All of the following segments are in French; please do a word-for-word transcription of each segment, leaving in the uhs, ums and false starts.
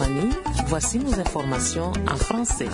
Tamani, voici nos informations en français.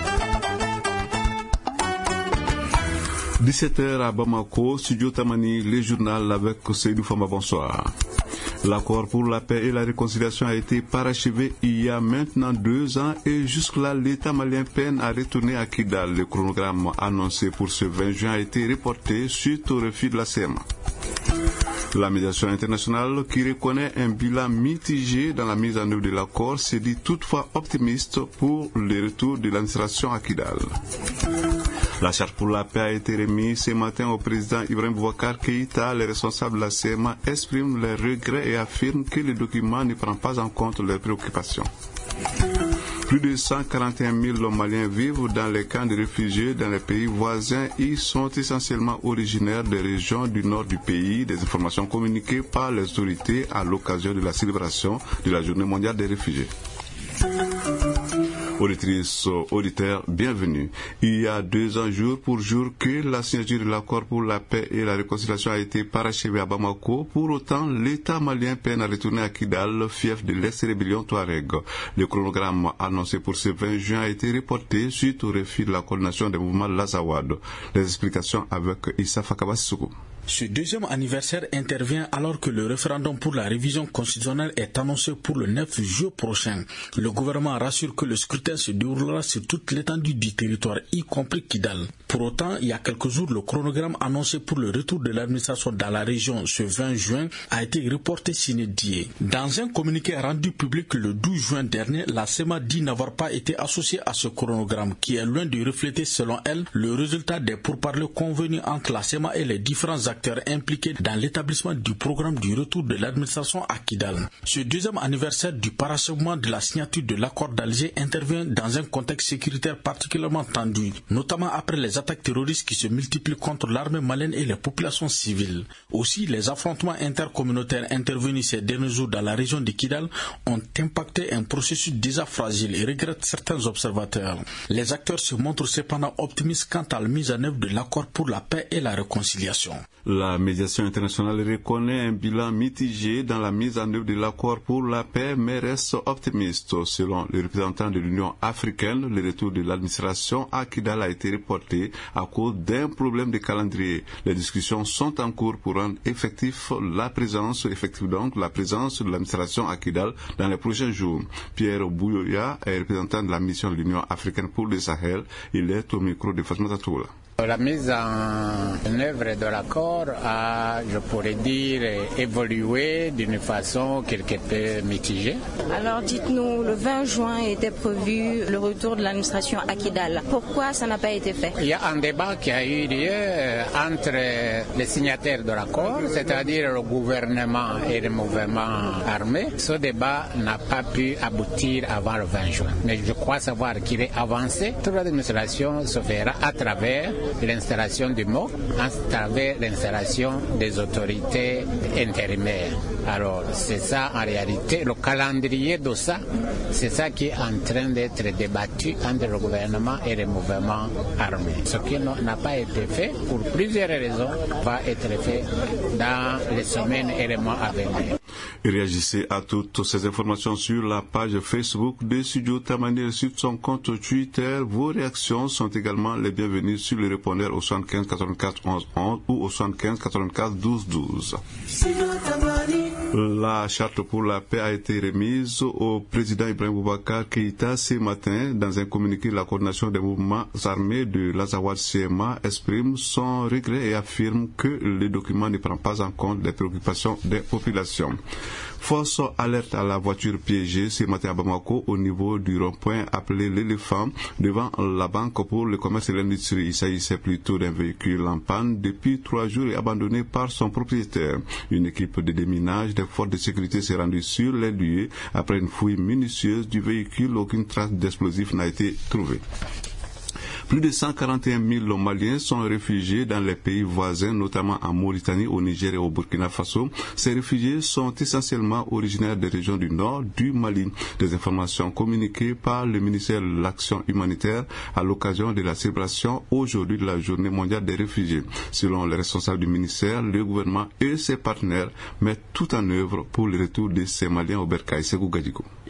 dix-sept heures à Bamako, Studio Tamani, les journaux avec Seydou Fama, bonsoir. L'accord pour la paix et la réconciliation a été parachevé il y a maintenant deux ans et jusque-là, l'État malien peine à retourner à Kidal. Le chronogramme annoncé pour ce vingt juin a été reporté suite au refus de la C M A. La médiation internationale, qui reconnaît un bilan mitigé dans la mise en œuvre de l'accord, se dit toutefois optimiste pour le retour de l'administration à Kidal. La charte pour la paix a été remise ce matin au président Ibrahim Boubacar Keïta. Les responsables de la C M A expriment leurs regrets et affirment que le document ne prend pas en compte leurs préoccupations. Plus de cent quarante et un mille Maliens vivent dans les camps de réfugiés dans les pays voisins. Ils sont essentiellement originaires des régions du nord du pays. Des informations communiquées par les autorités à l'occasion de la célébration de la Journée mondiale des réfugiés. Auditrices, auditeurs, bienvenue. Il y a deux ans, jour pour jour, que la signature de l'accord pour la paix et la réconciliation a été parachevée à Bamako. Pour autant, l'État malien peine à retourner à Kidal, fief de l'ex-rébellion Touareg. Le chronogramme annoncé pour ce vingt juin a été reporté suite au refus de la coordination des mouvements Lazawad. Les explications avec Issa Fakabassougou. Ce deuxième anniversaire intervient alors que le référendum pour la révision constitutionnelle est annoncé pour le neuf juillet prochain. Le gouvernement rassure que le scrutin se déroulera sur toute l'étendue du territoire, y compris Kidal. Pour autant, il y a quelques jours, le chronogramme annoncé pour le retour de l'administration dans la région ce vingt juin a été reporté sine die. Dans un communiqué rendu public le douze juin dernier, la C M A dit n'avoir pas été associée à ce chronogramme qui est loin de refléter, selon elle, le résultat des pourparlers convenus entre la C M A et les différents acteurs impliqués dans l'établissement du programme du retour de l'administration à Kidal. Ce deuxième anniversaire du parachèvement de la signature de l'accord d'Alger intervient dans un contexte sécuritaire particulièrement tendu, notamment après les attaques terroristes qui se multiplient contre l'armée malienne et les populations civiles. Aussi, les affrontements intercommunautaires intervenus ces derniers jours dans la région de Kidal ont impacté un processus déjà fragile et regrettent certains observateurs. Les acteurs se montrent cependant optimistes quant à la mise en œuvre de l'accord pour la paix et la réconciliation. La médiation internationale reconnaît un bilan mitigé dans la mise en œuvre de l'accord pour la paix, mais reste optimiste. Selon les représentants de l'Union africaine, le retour de l'administration à Kidal a été reporté à cause d'un problème de calendrier. Les discussions sont en cours pour rendre effectif la présence, effective donc la présence de l'administration à Kidal dans les prochains jours. Pierre Bouyoya est représentant de la mission de l'Union africaine pour le Sahel. Il est au micro de Fatma Tatoula. La mise en œuvre de l'accord a, je pourrais dire, évolué d'une façon quelque peu mitigée. Alors dites-nous, le vingt juin était prévu le retour de l'administration à Kidal. Pourquoi ça n'a pas été fait? Il y a un débat qui a eu lieu entre les signataires de l'accord, c'est-à-dire le gouvernement et le mouvement armé. Ce débat n'a pas pu aboutir avant le vingt juin. Mais je crois savoir qu'il est avancé. Toute l'administration se fera à travers l'installation du M O C, à travers l'installation des autorités intérimaires. Alors, c'est ça en réalité, le calendrier de ça, c'est ça qui est en train d'être débattu entre le gouvernement et les mouvements armés. Ce qui n'a pas été fait, pour plusieurs raisons, va être fait dans les semaines et les mois à venir. Réagissez à toutes ces informations sur la page Facebook de Studio Tamani et sur son compte Twitter. Vos réactions sont également les bienvenues sur le répondeur au soixante-quinze quatre-vingt-quatre onze onze ou au soixante-quinze quatre-vingt-quatre douze douze. La charte pour la paix a été remise au président Ibrahim Boubacar Keïta ce matin. Dans un communiqué, la coordination des mouvements armés de l'Azawad C M A exprime son regret et affirme que le document ne prend pas en compte les préoccupations des populations. Force alerte à la voiture piégée ce matin à Bamako au niveau du rond-point appelé l'éléphant devant la banque pour le commerce et l'industrie. Il s'agissait plutôt d'un véhicule en panne depuis trois jours et abandonné par son propriétaire. Une équipe de déminage des forces de sécurité s'est rendue sur les lieux. Après une fouille minutieuse du véhicule, aucune trace d'explosif n'a été trouvée. Plus de cent quarante et un mille Maliens sont réfugiés dans les pays voisins, notamment en Mauritanie, au Niger et au Burkina Faso. Ces réfugiés sont essentiellement originaires des régions du nord du Mali. Des informations communiquées par le ministère de l'Action humanitaire à l'occasion de la célébration aujourd'hui de la Journée mondiale des réfugiés. Selon les responsables du ministère, le gouvernement et ses partenaires mettent tout en œuvre pour le retour de ces Maliens au Bercail. Ségou Gadjigo.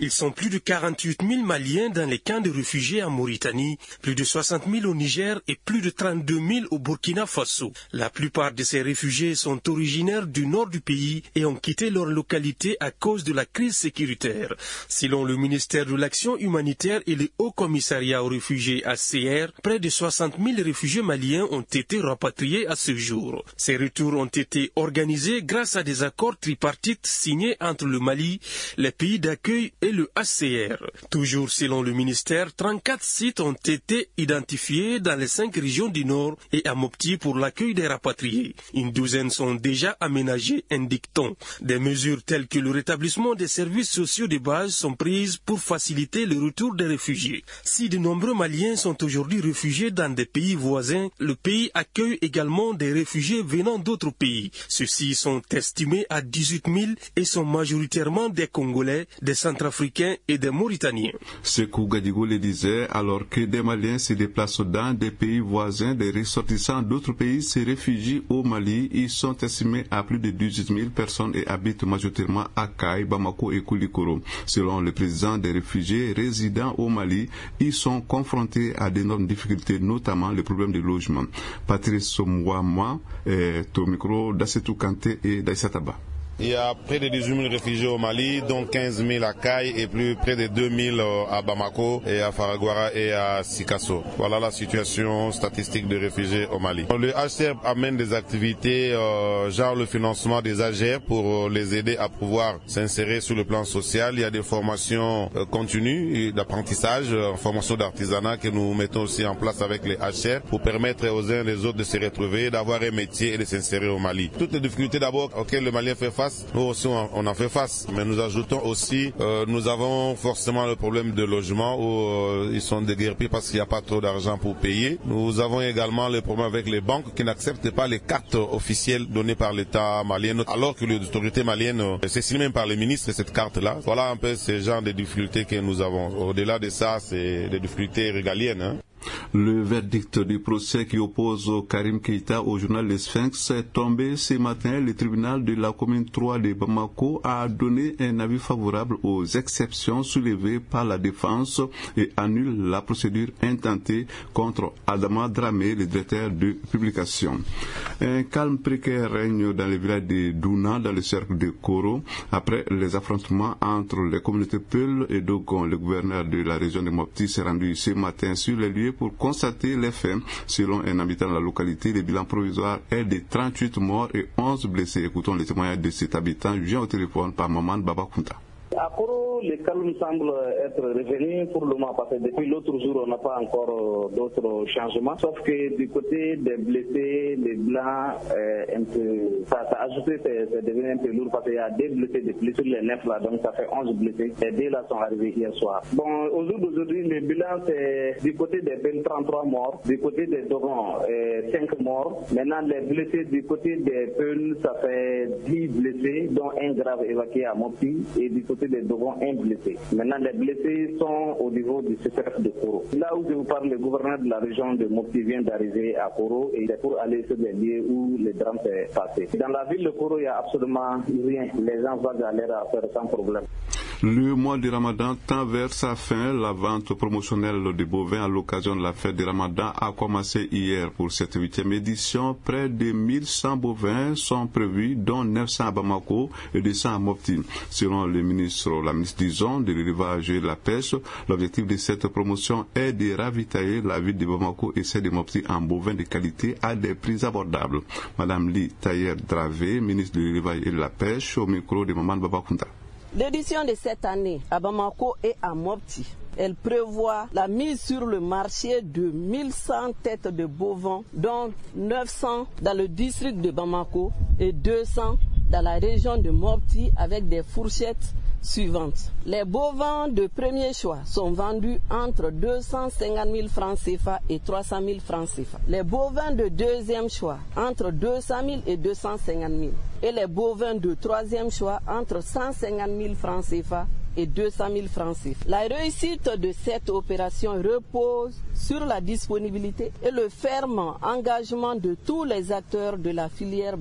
Ils sont plus de quarante-huit mille Maliens dans les camps de réfugiés en Mauritanie, plus de soixante mille au Niger et plus de trente-deux mille au Burkina Faso. La plupart de ces réfugiés sont originaires du nord du pays et ont quitté leur localité à cause de la crise sécuritaire. Selon le ministère de l'Action humanitaire et le Haut Commissariat aux réfugiés H C R, près de soixante mille réfugiés maliens ont été rapatriés à ce jour. Ces retours ont été organisés grâce à des accords tripartites signés entre le Mali, les pays d'accueil et le H C R. Toujours selon le ministère, trente-quatre sites ont été identifiés dans les cinq régions du Nord et à Mopti pour l'accueil des rapatriés. Une douzaine sont déjà aménagés, indique-t-on. Des mesures telles que le rétablissement des services sociaux de base sont prises pour faciliter le retour des réfugiés. Si de nombreux Maliens sont aujourd'hui réfugiés dans des pays voisins, le pays accueille également des réfugiés venant d'autres pays. Ceux-ci sont estimés à dix-huit mille et sont majoritairement des Congolais, des Centrafricains et des Mauritaniens. Sekou Gadigo le disait, alors que des Maliens se déplacent dans des pays voisins, des ressortissants d'autres pays se réfugient au Mali. Ils sont estimés à plus de dix-huit mille personnes et habitent majoritairement à Kay, Bamako et Koulikoro. Selon le président des réfugiés résidant au Mali, ils sont confrontés à d'énormes difficultés, notamment le problème du logement. Patrice Somouama est au micro d'Assetou Kanté et d'Aïsataba. Il y a près de dix-huit mille réfugiés au Mali, dont quinze mille à Kay et plus près de deux mille à Bamako et à Faragouara et à Sikasso. Voilà la situation statistique des réfugiés au Mali. Le H C R amène des activités euh, genre le financement des A G R pour les aider à pouvoir s'insérer sur le plan social. Il y a des formations euh, continues d'apprentissage, euh, formations d'artisanat que nous mettons aussi en place avec les H C R pour permettre aux uns et aux autres de se retrouver, d'avoir un métier et de s'insérer au Mali. Toutes les difficultés d'abord auxquelles le Malien fait face, nous aussi on en fait face, mais nous ajoutons aussi, euh, nous avons forcément le problème de logement où euh, ils sont déguerpis parce qu'il n'y a pas trop d'argent pour payer. Nous avons également le problème avec les banques qui n'acceptent pas les cartes officielles données par l'État malien, alors que les autorités maliennes, euh, c'est signé même par les ministres cette carte-là. Voilà un peu ce genre de difficultés que nous avons. Au-delà de ça, c'est des difficultés régaliennes. Hein. Le verdict du procès qui oppose Karim Keïta au journal Le Sphinx est tombé ce matin. Le tribunal de la commune trois de Bamako a donné un avis favorable aux exceptions soulevées par la défense et annule la procédure intentée contre Adama Dramé, le directeur de publication. Un calme précaire règne dans le village de Douna, dans le cercle de Koro, après les affrontements entre les communautés Peul et Dogon. Le gouverneur de la région de Mopti s'est rendu ce matin sur les lieux pour constater les faits. Selon un habitant de la localité, le bilan provisoire est de trente-huit morts et onze blessés. Écoutons les témoignages de cet habitant, joint au téléphone par Maman Babakunta. À Koro, le calme semble être revenu pour le moment parce que depuis l'autre jour, on n'a pas encore d'autres changements. Sauf que du côté des blessés, les blancs, euh, un peu, ça, ça a ajouté, c'est devenu un peu lourd parce qu'il y a des blessés de plus sur les neuf là, donc ça fait onze blessés. Les deux là sont arrivés hier soir. Bon, au jour d'aujourd'hui, le bilan c'est du côté des Bel trente-trois morts, du côté des Dogon euh, cinq morts. Maintenant, les blessés du côté des Peul, ça fait dix blessés, dont un grave évacué à Mopti, et du côté des Dogon, un blessé. Maintenant, les blessés sont au niveau du C C F de Koro. Là où je vous parle, le gouverneur de la région de Mopti vient d'arriver à Koro et c'est pour aller sur les lieux où le drame s'est passé. Dans la ville de Koro, il n'y a absolument rien. Les gens vont aller à faire sans problème. Le mois du Ramadan tend vers sa fin. La vente promotionnelle de bovins à l'occasion de la fête du Ramadan a commencé hier. Pour cette huitième édition, près de mille cent bovins sont prévus, dont neuf cents à Bamako et deux cents à Mopti. Selon le ministre, la ministre disons, de l'élevage et de la pêche, l'objectif de cette promotion est de ravitailler la ville de Bamako et celle de Mopti en bovins de qualité à des prix abordables. Madame Li Tayer Dravé, ministre de l'élevage et de la pêche, au micro de Maman Babakunta. L'édition de cette année à Bamako et à Mopti, elle prévoit la mise sur le marché de mille cent têtes de bovins, dont neuf cents dans le district de Bamako et deux cents dans la région de Mopti avec des fourchettes suivantes. Les bovins de premier choix sont vendus entre deux cent cinquante mille francs C F A et trois cent mille francs C F A. Les bovins de deuxième choix entre deux cent mille et deux cent cinquante mille. Et les bovins de troisième choix entre cent cinquante mille francs C F A et deux cent mille francs C F A. La réussite de cette opération repose sur la disponibilité et le ferme engagement de tous les acteurs de la filière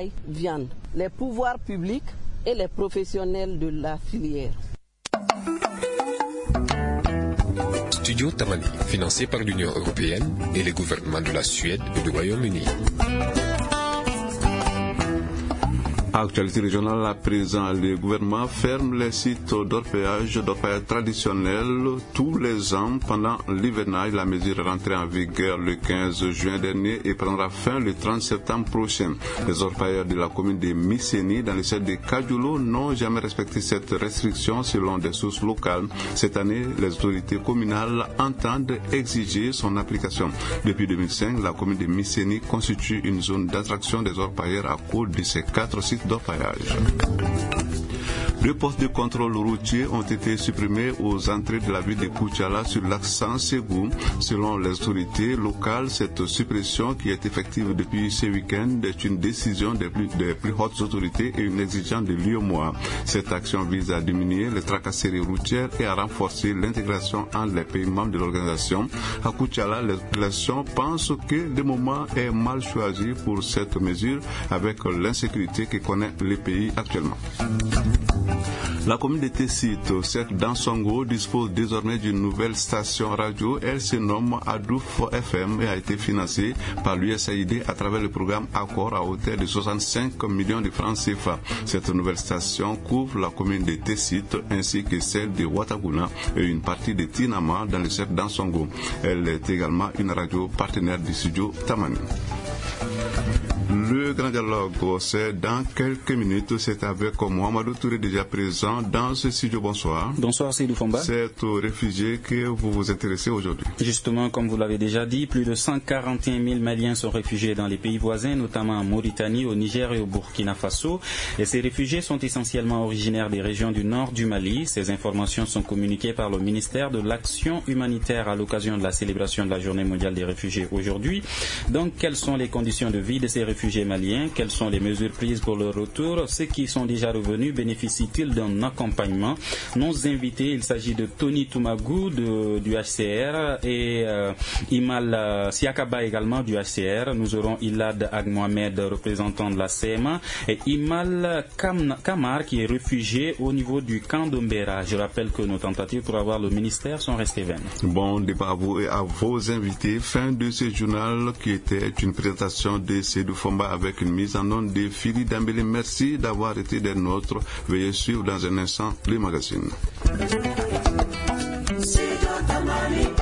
bétail-viande, les pouvoirs publics et les professionnels de la filière. Studio Tamani, financé par l'Union européenne et les gouvernements de la Suède et du Royaume-Uni. Actualité régionale à présent, le gouvernement ferme les sites d'orpaillage, d'orpaillage traditionnels tous les ans pendant l'hivernage. La mesure est rentrée en vigueur le quinze juin dernier et prendra fin le trente septembre prochain. Les orpailleurs de la commune de Misséni dans le secteur de Kadjoulou n'ont jamais respecté cette restriction selon des sources locales. Cette année, les autorités communales entendent exiger son application. Depuis deux mille cinq, la commune de Misséni constitue une zone d'attraction des orpailleurs à cause de ces quatre sites d'orpaillage. Deux postes de contrôle routier ont été supprimés aux entrées de la ville de Koutiala sur l'axe Ségou. Selon les autorités locales, cette suppression qui est effective depuis ce week-end est une décision des plus, des plus hautes autorités et une exigence de l'U E M O A. Cette action vise à diminuer les tracasseries routières et à renforcer l'intégration entre les pays membres de l'organisation. À Koutiala, les populations pensent que le moment est mal choisi pour cette mesure avec l'insécurité que connaît le pays actuellement. La commune de Tessite, cette d'Ansongo, dispose désormais d'une nouvelle station radio. Elle se nomme Adouf F M et a été financée par l'U S A I D à travers le programme Accord à hauteur de soixante-cinq millions de francs C F A. Cette nouvelle station couvre la commune de Tessite ainsi que celle de Ouattaguna et une partie de Tinama dans le cercle d'Ansongo. Elle est également une radio partenaire du studio Tamani. Le grand dialogue, c'est dans quelques minutes. C'est avec Mohamedou Touré déjà présent dans ce studio. Bonsoir. Bonsoir Seydou Fomba. C'est aux réfugiés que vous vous intéressez aujourd'hui. Justement, comme vous l'avez déjà dit, plus de cent quarante et un mille Maliens sont réfugiés dans les pays voisins, notamment en Mauritanie, au Niger et au Burkina Faso. Et ces réfugiés sont essentiellement originaires des régions du nord du Mali. Ces informations sont communiquées par le ministère de l'Action humanitaire à l'occasion de la célébration de la Journée mondiale des réfugiés aujourd'hui. Donc, quelles sont les conditions de vie de ces réfugiés maliens? Quelles sont les mesures prises pour leur retour? Ceux qui sont déjà revenus bénéficient-ils d'un accompagnement? Nos invités, il s'agit de Tony Toumagou de, du H C R et euh, Imal euh, Siakaba également du H C R. Nous aurons Ilad Agmohamed, représentant de la C M A, et Imal Kam, Kamar qui est réfugié au niveau du camp d'Ombera. Je rappelle que nos tentatives pour avoir le ministère sont restées vaines. Bon débat à vous et à vos invités. Fin de ce journal qui était une présentation de Seydou Fomba avec une mise en onde de Philippe Dambélé. Merci d'avoir été des nôtres. Veuillez suivre dans un instant les magazines.